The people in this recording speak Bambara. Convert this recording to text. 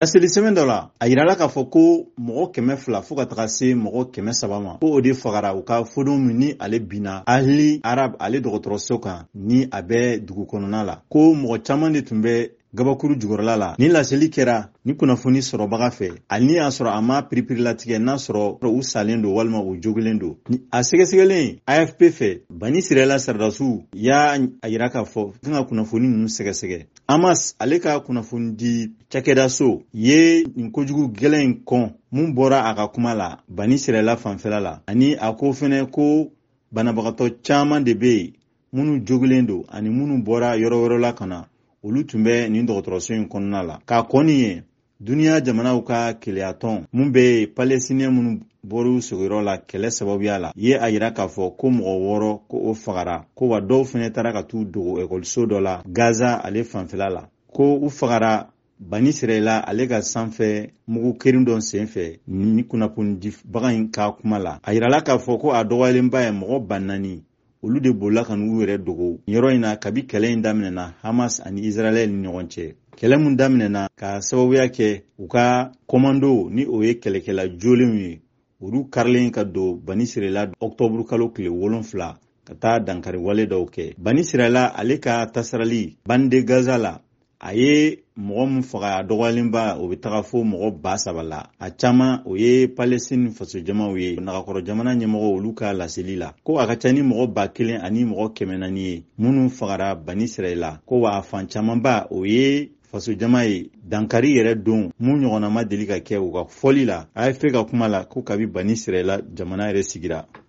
Asili sɛbɛn dɔ la a yirala k'a fɔ ko mɔgɔ 200 fo ka taga se mɔgɔ 300 ma ko o de fagara u ka fɔdenw min ni ale binna Ahli Arab ale dɔgɔtɔrɔso kan ni a bɛ dugu kɔnɔna la ko mɔgɔ caman de tun bɛ gabakuru jukɔrɔla la ni laseli kɛra ni kunnafoni sɔrɔbaga fɛ ani y'a sɔrɔ a ma piripiri latigɛ n'a sɔrɔ u salen don walima u jogilen don a sɛgɛsɛgɛlen AFP fɛ Bani Israila Sardasiw y'a yira k'a fɔ kan ka kunnafoni ninnu sɛgɛsɛgɛ Hamas ale ka kunnafoni di cakɛdaso ye nin kojugu gɛlɛn in kɔn mun bɔra a ka kuma la Bani Israila fanfɛla la ani a ko fɛnɛ ko banabagatɔ caman de bɛ yen minnu jogilen don ani minnu bɔra yɔrɔ wɛrɛ la ka na olu tun bɛ nin dɔgɔtɔrɔso in kɔnɔna la k'a kɔni ye duniya jamanaw ka keleyatɔn mun bɛ palestinien minnu bɔr'u sigiyɔrɔ la kɛlɛ sababuya la ye a yira k'a fɔ ko mɔgɔ 6 ko o fagara ko wa dɔw fɛnɛ taara ka t'u dogo ekɔliso dɔ la Gaza ale fanfɛla la ko u fagara Bani Israila ale ka sanfɛ mugu kerin dɔ senfɛ ni kunnafoni dibaga in ka kuma la a yirala k'a fɔ ko a dɔgɔyalenba ye mɔgɔ 400 olu de bolila ka n'u yɛrɛ dogo yɔrɔ in na kabi kɛlɛ in daminɛna Hamas ani Israel ni ɲɔgɔn cɛ kɛlɛ mun daminɛna ka sababuya kɛ u ka komando ni o ye kɛlɛkɛla jolenw ye olu karilen ka don Bani Israila octobre kalo tile 7 ka taa dankari wale dɔw kɛ Bani Israila ale ka tasarali bande Gaza la a ye mɔgɔ mun faga a dɔgɔyalenba o bɛ taga fo mɔgɔ 3,000 la a caman o ye Palestine faso jamaw ye nagakɔrɔ jamana ɲɛmɔgɔ olu ka laseli la ko a ka ca ni mɔgɔ 1,000 ani mɔgɔ 400 ye minnu fagara Bani Israila ko wa a fan camanba o ye faso jama ye dankari yɛrɛ don mun ɲɔgɔnna ma deli ka kɛ u ka fɔli la AFP ka kuma la ko kabi Bani Israila jamana yɛrɛ sigira